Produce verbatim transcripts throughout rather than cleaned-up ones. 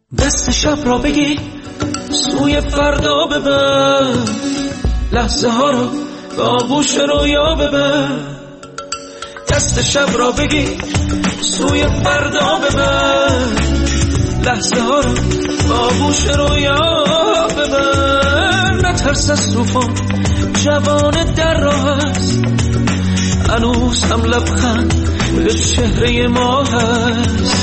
دست شب را بگی سوی فردا ببر، لحظه ها رو به آغوش رویا ببر. دست شب را بگی سوی فردا ببر، لحظه ها رو به آغوش رویا ببر. نترس از طوفان، جوان در راه است، هنوز هم لبخند به چهره ما هست.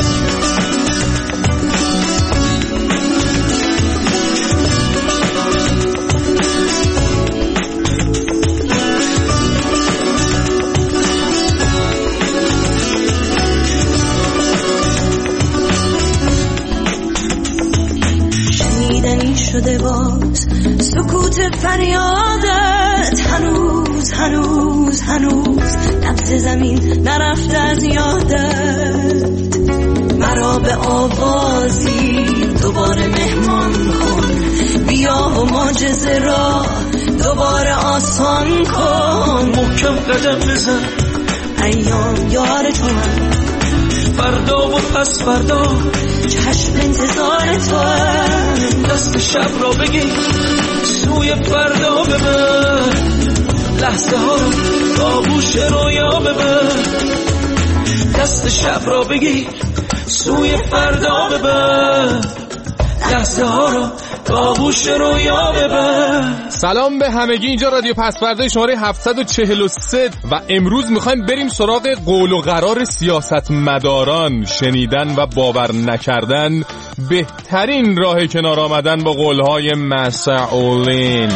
شده باز سکوت فریادت، هنوز هنوز هنوز نبض زمین نرفته از یادت. مرا به آوازی دوباره مهمان کن، بیا و معجزه را دوباره آسان کن. محکم قدم بزن، ایام یار تو هم، فردا و پس فردا چشم انتظار تو هم. دست شب را بگی سوی فردا ببر، لحظه ها رو به آغوش رویا ببر. دست شب را بگی سوی فردا ببر، لحظه ها رو به آغوش رویا ببر. سلام به همگی، اینجا رادیو پس‌فردا شماره هفتصد و چهل و سه و امروز میخوایم بریم سراغ قول و قرار سیاستمداران. شنیدن و باور نکردن بهترین راه کنار آمدن با قولهای مسئولین.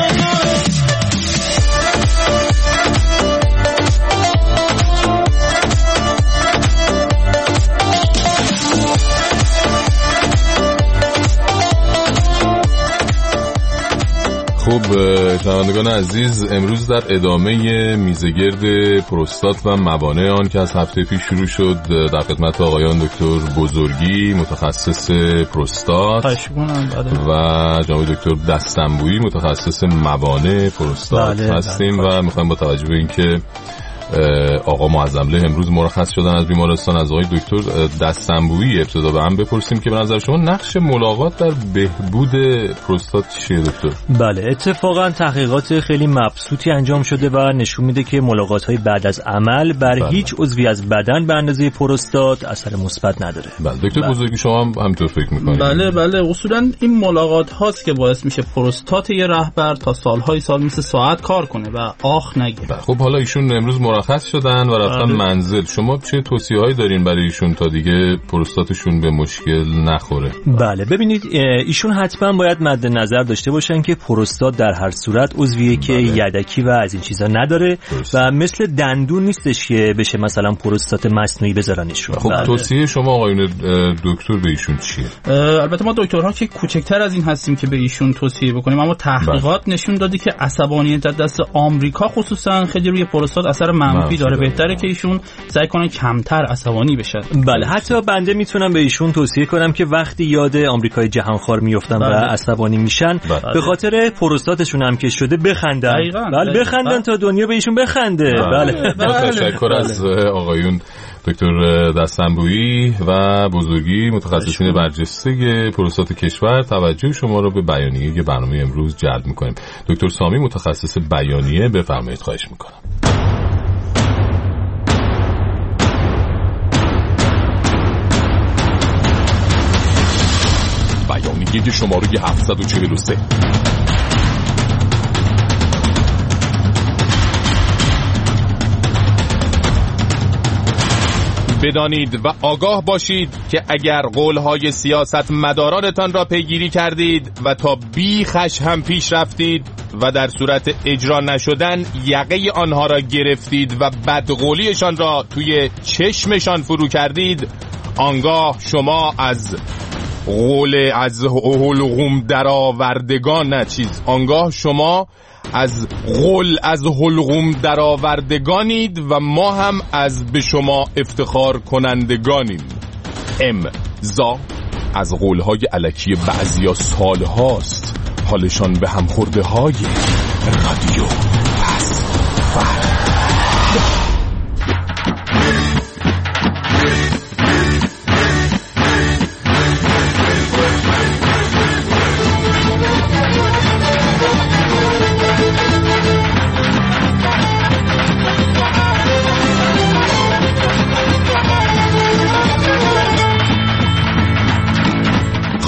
خب شنوندگان عزیز، امروز در ادامه میزگرد پروستات و موانع آن که از هفته پیش شروع شد در خدمت آقایان دکتر بزرگی متخصص پروستات و جناب دکتر دستنبویی متخصص موانع پروستات بله، هستیم بله. و میخوایم با توجه به اینکه آقا معظمله امروز مرخص شدن از بیمارستان، از آقای دکتر دستنبویی ابتدا به هم بپرسیم که به نظر شما نقش ملاقات در بهبود پروستات چیه دکتر؟ بله، اتفاقا تحقیقات خیلی مبسوطی انجام شده و نشون میده که ملاقات‌های بعد از عمل بر بله. هیچ عضوی از بدن به اندازه پروستات اثر مثبت نداره. بله دکتر بله. بزرگی شما هم همینطور فکر می‌کنید؟ بله بله، اصولا این ملاقات هاست که باعث میشه پروستات یه رهبر تا سالهای سال مثل ساعت کار کنه و آخ نگیره. بله. خب حالا ایشون امروز مرخص شدن و رفتن آره. منزل، شما چه توصیه‌هایی دارین برای ایشون تا دیگه پروستاتشون به مشکل نخوره؟ بله ببینید، ایشون حتما باید مد نظر داشته باشن که پروستات در هر صورت عضویه که بله. یدکی و از این چیزا نداره درست. و مثل دندون نیستش که بشه مثلا پروستات مصنوعی بذارنشون. خب بله. توصیه شما آقایون دکتر به ایشون چیه؟ البته ما دکترها که کوچکتر از این هستیم که به ایشون توصیه بکنیم، اما تحقیقات بله. نشون داده که عصبانیت در دست آمریکا خصوصا خیلی روی پروستات اثر منفی داره. بهتره که ایشون سعی کنن کمتر عصبانی بشن. بله، حتی بنده میتونم به ایشون توصیه کنم که وقتی یاد آمریکای جهانخوار میافتن بله. و عصبانی میشن بله. به خاطر پروستاتشون هم که شده بخندن. بله بخندن بله. تا دنیا به ایشون بخنده. بله, بله. بله. تشکر از آقایون دکتر دستنبویی و بزرگی متخصصین برجسته پروستات کشور. توجه شما رو به بیانیه برنامه امروز جلب میکنیم. دکتر سامی متخصص بیانیه، بفرمایید خواهش میکنم. بیانیه شماره هفتصد و چهل و سه. بدانید و آگاه باشید که اگر قولهای سیاست مدارانتان را پیگیری کردید و تا بیخش هم پیش رفتید و در صورت اجرا نشدن یقه آنها را گرفتید و بدقولیشان را توی چشمشان فرو کردید، آنگاه شما از قول از حلقوم درآوردگان نه چیز آنگاه شما از قول از حلقوم درآوردگانید و ما هم از به شما افتخار کنندگانیم. امضا از قولهای الکی بعضیا سال هاست، حالشان به هم خورده های رادیو پس‌فردا.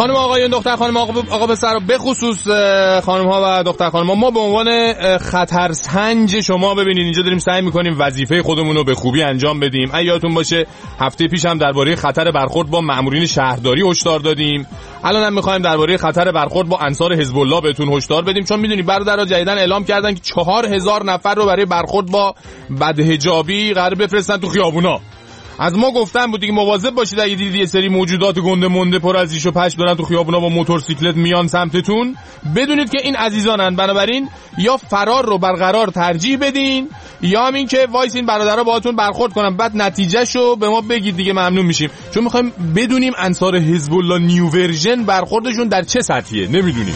خانم آقایون، دختر خانم آقا آقا پسر، به خصوص خانم ها و دختر خانم ها، ما به عنوان خطرسنج شما ببینید اینجا داریم سعی میکنیم وظیفه خودمون رو به خوبی انجام بدیم. یادتون باشه هفته پیش هم درباره خطر برخورد با مامورین شهرداری هشدار دادیم. الان هم میخوایم درباره خطر برخورد با انصار حزب الله بهتون هشدار بدیم، چون میدونید برادرها جدیدن اعلام کردن که چهار هزار نفر رو برای برخورد با بدحجابی قرار بفرستن تو خیابونا. از ما گفتن بود دیگه مواظب باشید اگه دیدید یه سری موجودات گنده مونده پر از ریش و پشم دارن تو خیابونا با موتورسیکلت میان سمتتون، بدونید که این عزیزانن. بنابراین یا فرار رو برقرار ترجیح بدین یا همین که وایسین برادرها باهاتون برخورد کنن، بعد نتیجهشو به ما بگید دیگه، ممنون میشیم. چون میخوایم بدونیم انصار حزب الله نیو ورژن برخوردشون در چه سطحیه، نمیدونیم.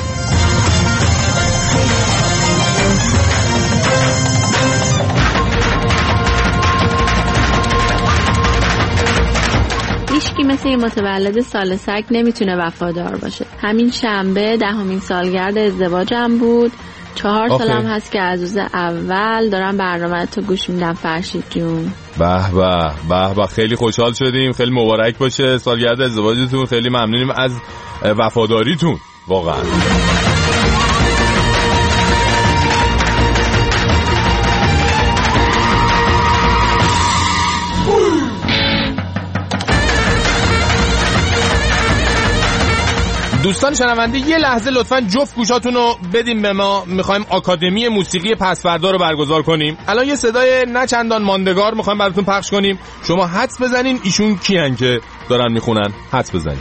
هیچکی مثل این متولد سال سگ نمیتونه وفادار باشه. همین شنبه دهمین سالگرد ازدواجم بود. چهار سالم هست که از روز اول دارم برنامه تو گوش میدم. فرشید جون به به به به، خیلی خوشحال شدیم، خیلی مبارک باشه سالگرد ازدواجتون، خیلی ممنونیم از وفاداریتون واقعا. دوستان شنونده یه لحظه لطفاً جفت گوشاتون رو بدیم به ما، میخوایم آکادمی موسیقی پسفردا رو برگزار کنیم. الان یه صدای نه چندان ماندگار میخوایم براتون پخش کنیم، شما حدس بزنین ایشون کیان که دارن میخونن. حدس بزنین.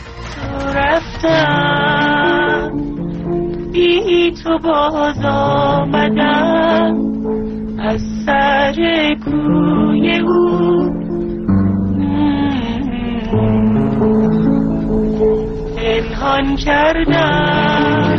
رفتم بی تو باز آمدم از سر کوی او، پنهان کردم.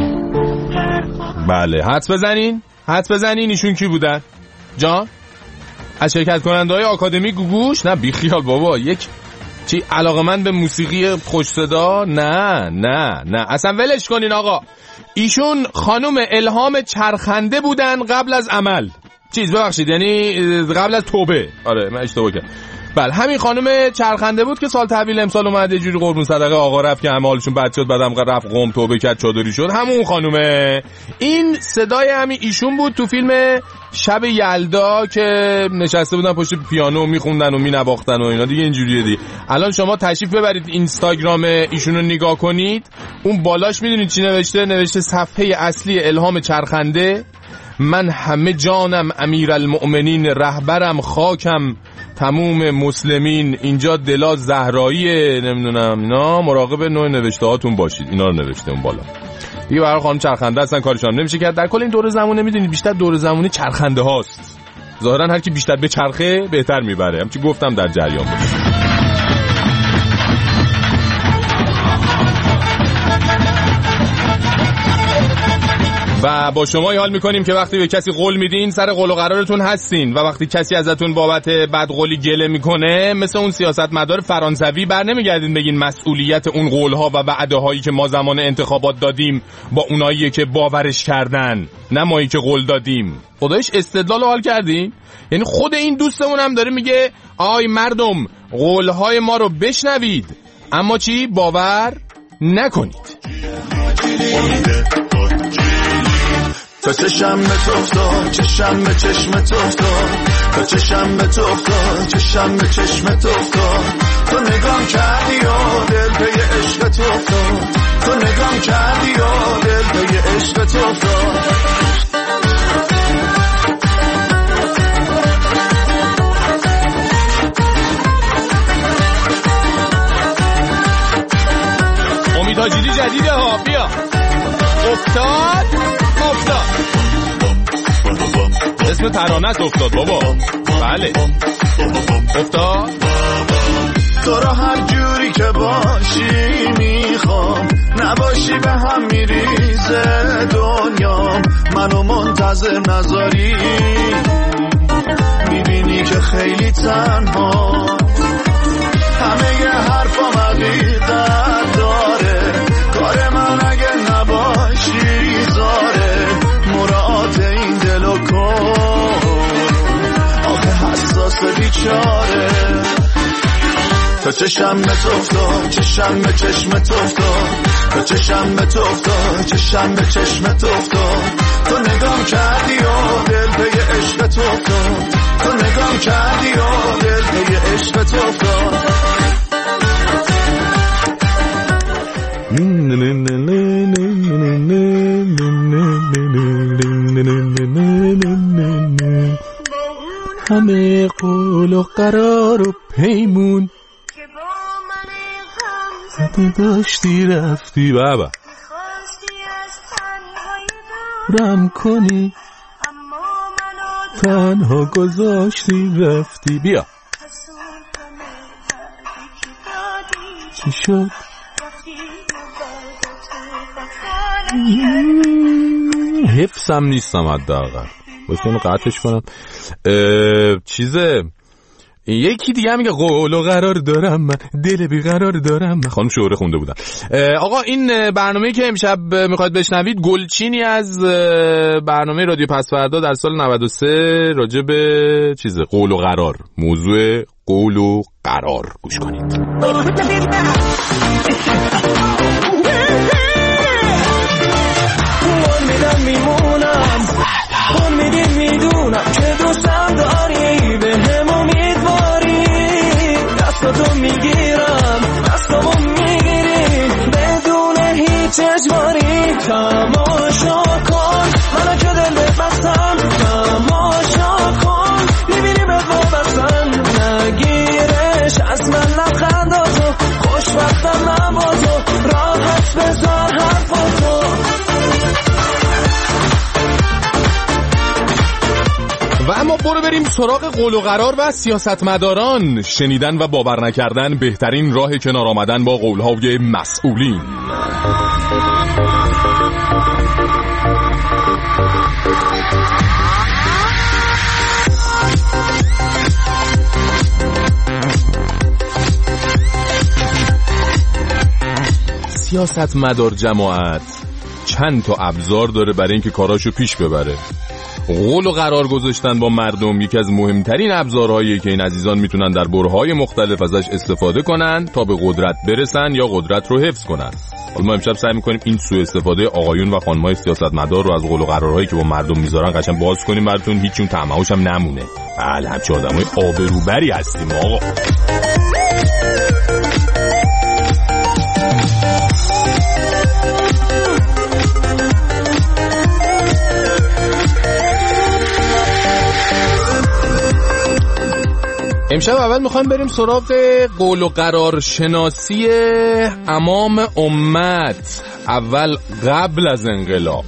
بله حدس بزنین، حدس بزنین ایشون کی بودن؟ جان از شرکت کننده های آکادمی گوگوش؟ نه بی خیال بابا، یک چی علاقه‌مند به موسیقی خوش صدا؟ نه نه نه اصلا ولش کنین آقا. ایشون خانم الهام چرخنده بودن قبل از عمل، چیز ببخشید یعنی قبل از توبه. آره من اشتباه کردم. بله همین خانم چرخنده بود که سال تحویل امسال اومد یه جوری قربون صدقه آقا رفت که اعمالشون بد شد، بعدم رفت قم توبه کرد چادری شد، همون خانومه. این صدای همین ایشون بود تو فیلم شب یلدا که نشسته بودن پشت پیانو میخوندن و مینواختن و اینا دیگه، اینجوریه دیگه. الان شما تشریف ببرید اینستاگرام ایشون رو نگاه کنید، اون بالاش میدونید چی نوشته؟ نوشته صفحه اصلی الهام چرخنده، من همه جانم امیرالمؤمنین، رهبرم خاکم تموم مسلمین، اینجا دلا زهراییه، نمیدونم اینا، مراقب نوع نوشته هاتون باشید. اینا رو نوشته اون بالا دیگه. برای خانم چرخنده هستن کارشان نمیشه کرد. در کل این دور زمونه میدونید بیشتر دور زمونه چرخنده هاست، ظاهرا هر کی بیشتر به چرخه بهتر میبره، همچی گفتم در جریان باشه. و با شما حال میکنیم که وقتی به کسی قول میدین سر قول و قرارتون هستین، و وقتی کسی ازتون بابت بدقولی گله میکنه مثل اون سیاستمدار فرانسوی بر نمیگردین بگین مسئولیت اون قولها و وعده هایی که ما زمان انتخابات دادیم با اونایی که باورش کردن، نه مایی که قول دادیم. خدایش استدلال حال کردین؟ یعنی خود این دوستمون هم داره میگه آی مردم قولهای ما رو بشنوید اما چی؟ باور نکنید. تا چشم به تو افتاد، چشم به چشم تو افتاد، تا چشم به تو افتاد، چشم به چشم تو افتاد، تو نگام کردی و دل به عشق تو افتاد، تو نگام کردی و دل به عشق تو افتاد. امید حاجیلی جدیده ها، بیا افتاد افتاد، اسم ترانه است افتاد بابا. بله افتاد. تو را هر جوری که باشی میخوام، نباشی به هم میریزه دنیا، منو منتظر نذاری، میبینی که خیلی تنها، همه ی حرفام حقیقت داره، کار من اگه نباشی زاره، مراعات این دل و کن، آخه حساس بیچاره. تا چشم به تو افتاد چشم به چشم تو افتاد تا چشم به تو افتاد چشم به چشم تو افتاد تو نگام کردی و دل پی عشق تو افتاد تو نگام کردی و دل پی عشق تو افتاد همه قول و قرار و پیمون داشتی رفتی بابا رم کنی تنها گذاشتی رفتی بیا چی شد حفظم نیستم حداقل بس کنم قطعش کنم چیزه یکی دیگه میگه قول و قرار دارم من دل بیقرار دارم من خانم شعره خونده بودم. آقا این برنامه‌ای که امشب میخواید بشنوید گلچینی از برنامه رادیو پس‌فردا در سال نود و سه راجع به چیزه قول و قرار موضوع قول و قرار گوش کنید. میمونم خون میدیم میدونم که دوستم داری به هم امیدواری دستاتو میگیرم دستامو میگیری بدون هیچ اجباری تماشا کن منو که دل بستم تماشا کن میبینی به وابستن نگیرش از من لبخنداتو خوشبختم من با تو راحت بذار حرفاتو. و اما برو بریم سراغ قول و قرار و سیاستمداران. شنیدن و باور نکردن بهترین راه کنار آمدن با قولهای مسئولین. سیاستمدار جماعت چند تا ابزار داره برای اینکه کاراشو پیش ببره. قول و قرار گذاشتن با مردم یکی از مهمترین ابزارهاییه که این عزیزان میتونن در برهه‌های مختلف ازش استفاده کنن تا به قدرت برسن یا قدرت رو حفظ کنن. حالا ما امشب سعی میکنیم این سوء استفاده آقایون و خانم‌های سیاستمدار رو از قول و قرارهایی که با مردم میذارن قشنگ باز کنیم براتون هیچون طمعه‌اش هم نمونه. بله همچه آدمای آبروبری هستیم آقا. امشب اول میخوایم بریم سراغ قول و قرار شناسی امام امت اول قبل از انقلاب.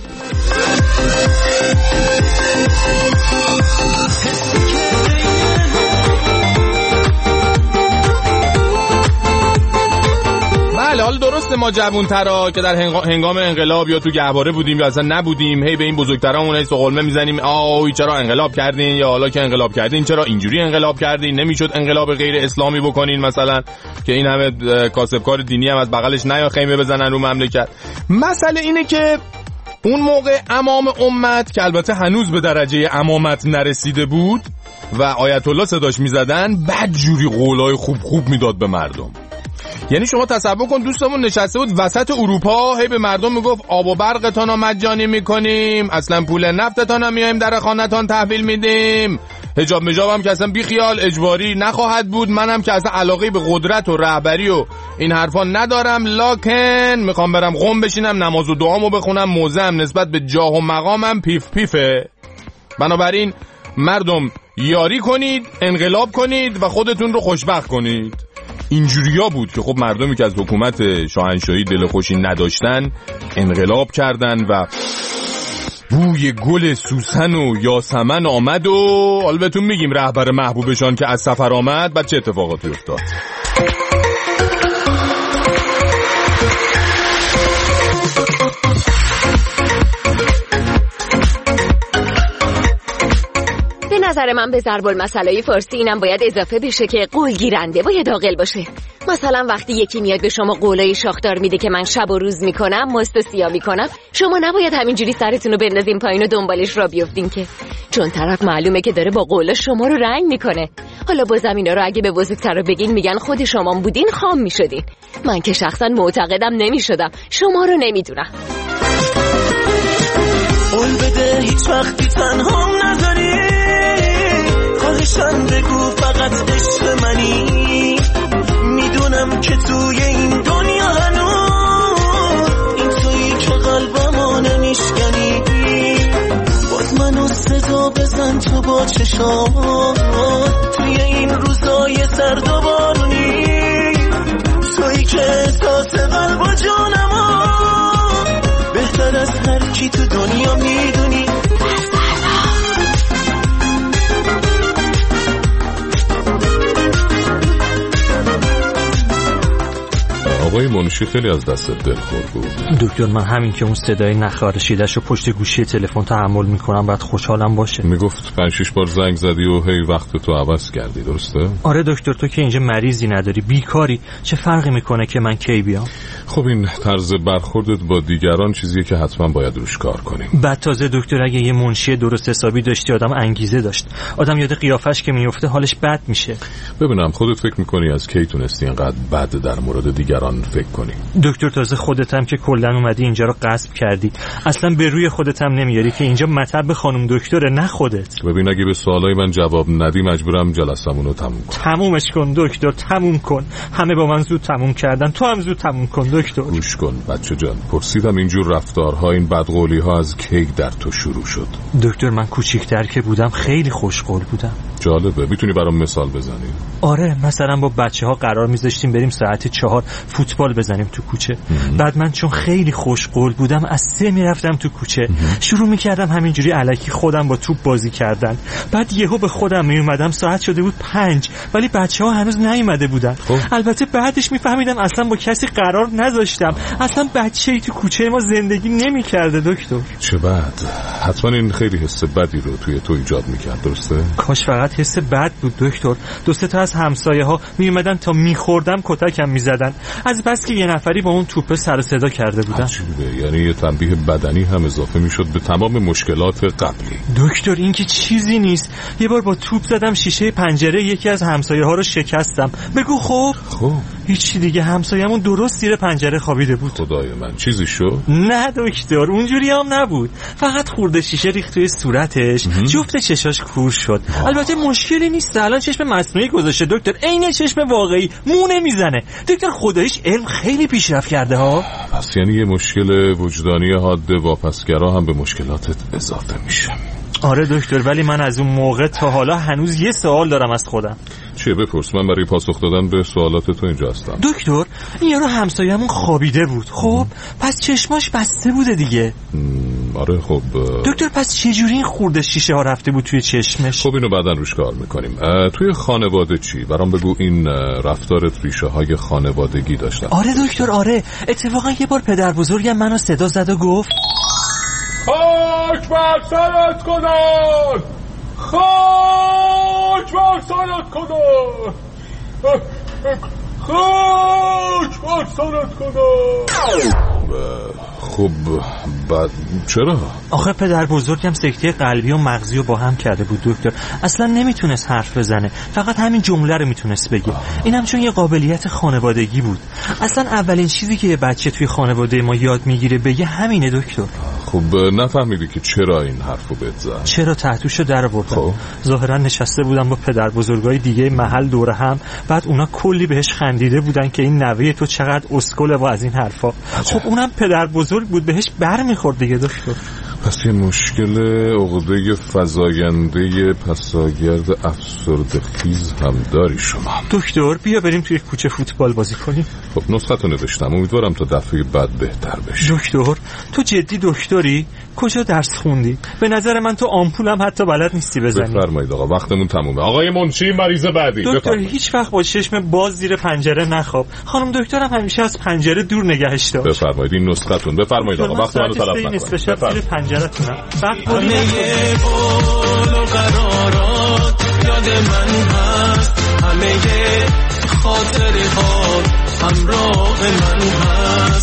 بله حالا درسته ما جوان‌ترا که در هنگام انقلاب یا تو گهواره بودیم یا اصلا نبودیم هی به این بزرگترامون هی سقلمه میزنیم آی چرا انقلاب کردین یا حالا که انقلاب کردین چرا اینجوری انقلاب کردین نمیشد انقلاب غیر اسلامی بکنین مثلا که این همه کاسبکار دینی هم از بغلش نیا خیمه بزنن رو مملکت. مسئله اینه که اون موقع امام امت که البته هنوز به درجه امامت نرسیده بود و آیت الله صداش میزدن بدجوری قولای خوب خوب میداد به مردم. یعنی شما تصور کن دوستمون نشسته بود وسط اروپا هی به مردم میگفت آب و برقتان رو مجانی میکنیم اصلا پول نفتتان هم میایم در خانتان تحویل میدیم حجاب مجاب هم که اصلا بی خیال اجباری نخواهد بود منم که اصلا علاقه به قدرت و رهبری و این حرفا ندارم لاکن میخوام برم قم بشینم نماز و دعامو بخونم موزم نسبت به جاه و مقامم پیف پیفه. بنابراین مردم یاری کنید انقلاب کنید و خودتون رو خوشبخت کنید. اینجوریا بود که خب مردمی که از حکومت شاهنشاهی دل خوشی نداشتن انقلاب کردن و بوی گل سوسن و یاسمن آمد و حالا بهتون میگیم رهبر محبوبشان که از سفر آمد بعد چه اتفاقاتی افتاد. نظر من به ضرب المثل فارسی اینم باید اضافه بشه که قول گیرنده باید عاقل باشه. مثلا وقتی یکی میاد به شما قولای شاخدار میده که من شب و روز میکنم مست و سیاه میکنم شما نباید همینجوری سرتون رو بندازین پایین و دنبالش را بیفتین که چون طرف معلومه که داره با قولا شما رو رنگ میکنه. حالا بازم اینا رو اگه به بزرگتر رو بگین میگن خود شما بودین خام میشدین. من که شخصا معتقدم نمیشدم، شما رو نمیدونم. قول بده هیچ وقتی تنهام نذاری، خواهشم بگو فقط عشق منی. میدونم که توی این دنیا هنوز این تویی که قلبمو نمیشکنی. باز منو صدا بزن تو با چشام توی این روزای سرد و بارونی. تویی که احساس قلب و جانمو بهتر از هر کی تو دنیا میدونی. آقای منشی خیلی از دست دلخور بود. دکتر من همین که اون صدای نخارشیدش رو پشت گوشی تلفن تحمل میکنم بعد خوشحالم باشه. میگفت پنج شش بار زنگ زدی و هی وقت تو عوض کردی، درسته؟ آره دکتر، تو که اینجا مریضی نداری، بیکاری، چه فرقی میکنه که من کی بیام؟ خب این طرز برخوردت با دیگران چیزیه که حتما باید روش کار کنیم. بعد تازه دکتر اگه یه منشی درست حسابی داشتی آدم انگیزه داشت. آدم یاد قیافش که میفته حالش بد میشه. ببینم خودت فکر میکنی از کی تونستی اینقدر بد در مورد دیگران فکر کنی؟ دکتر تازه خودت هم که کلا اومدی اینجا رو غصب کردی، اصلا به روی خودت هم نمیاری که اینجا مطب خانم دکتره نه خودت. ببین اگه به سوالای من جواب ندی مجبورم جلسمونو تموم کنم. تمومش کن دکتر، تموم کن. همه با من زود تموم کردن، تو هم زود تموم کن دکتر. گوش کن بچه جان، پرسیدم اینجور رفتارها، این بدقولی ها از کی در تو شروع شد؟ دکتر من کوچیک‌تر که بودم خیلی خوشقول بودم. جالبه، میتونی برام مثال بزنی؟ آره مثلا با بچه‌ها قرار می‌ذاشتیم بریم ساعت چهار فوتبال بزنیم تو کوچه. مم. بعد من چون خیلی خوشقول بودم از سه میرفتم تو کوچه. مم. شروع می‌کردم همینجوری الکی خودم با توپ بازی کردن. بعد یهو به خودم میومدم ساعت شده بود پنج ولی بچه‌ها هنوز نیومده بودن. خب. البته بعدش میفهمیدم اصلا با کسی قرار نذاشتم، اصلا بچه‌ای تو کوچه ما زندگی نمی‌کرده دکتر. چه بد. حتما این خیلی حس بدی رو توی تو ایجاد می‌کرد، درسته؟ کاش فقط حس بد بود دکتر. دو سه تا از همسایه‌ها میومدن تا می‌خوردم کتکم می‌زدن از بس که یه نفری با اون توپ سر صدا کرده بودن. عجیبه، یعنی یه تنبیه بدنی هم اضافه می‌شد به تمام مشکلات قبلی. دکتر این که چیزی نیست. یه بار با توپ زدم شیشه پنجره یکی از همسایه‌ها رو شکستم. بگو خب خب هیچی دیگه، همسایه‌مون درست زیر پنجره خوابیده بود. خدای من چیزی شد؟ نه دکتر اونجوری هم نبود، فقط خورده شیشه ریخت توی صورتش. جفت چشاش کور شد. آه. البته مشکلی نیست، الان چشم مصنوعی گذاشته دکتر، عین چشم واقعی، مو نمیزنه. دکتر خداییش علم خیلی پیشرفت کرده ها. پس یعنی یه مشکل وجدانی حاد واپسگرا هم به مشکلاتت اضافه میشه. آره دکتر، ولی من از اون موقع تا حالا هنوز یه سوال دارم از خودم. چیه؟ بپرس، من برای پاسخ دادن به سوالات تو اینجا هستم. دکتر این یارو همسایه‌مون خوابیده بود، خب پس چشماش بسته بوده دیگه. آره خب دکتر پس چجوری این خورده شیشه ها رفته بود توی چشمش؟ خب اینو بعدن روش کار میکنیم. توی خانواده چی؟ برام بگو این رفتارت ریشه های خانوادگی داشتن؟ آره دکتر آره، اتفاقا یه بار پدر بزرگم منو صدا زد و گفت خاک بر سرت کنن، خاک بر سرت کنن، خاک بر سرت کنن. خب بعد چرا؟ آخه پدر بزرگم سکته قلبی و مغزی رو با هم کرده بود دکتر، اصلا نمیتونست حرف بزنه، فقط همین جمله رو میتونست بگه. اینم چون یه قابلیت خانوادگی بود. اصلا اولین چیزی که یه بچه توی خانواده ما یاد میگیره بگه همینه دکتر. خب نفهمیدی که چرا این حرفو بهت زد؟ چرا تحتوشو در آوردم. خب ظاهرا نشسته بودم با پدر بزرگای دیگه محل دوره هم، بعد اونا کلی بهش خندیده بودن که این نوه تو چقدر اسکله و از این حرفا. خب اونم پدر بزرگ بود، بهش بر میخورد دیگه دکتر. پس یه مشکل عقده فزاینده پساگرد افسرده خیز هم داری شما. دکتر بیا بریم توی کوچه فوتبال بازی کنیم. خب نسختو نوشتم، امیدوارم تا دفعه بعد بهتر بشه. دکتر تو جدی دکتری؟ کجا درس خوندی؟ به نظر من تو آمپولم حتی بلد نیستی بزنی. بفرمایید آقا، وقتمون تمومه. آقای منشی مریض بعدی. دکتر بفرمایید. هیچ وقت با چشم باز زیر پنجره نخواب. خانم دکترم همیشه از پنجره دور نگهش داشت. بفرمایید این نسختون. بفرمایید آقا، وقت منو تلف نکنید. زیر پنجره‌تونم. همه قول و قرارات یاد من هست، همه خاطره ها همراه من هست.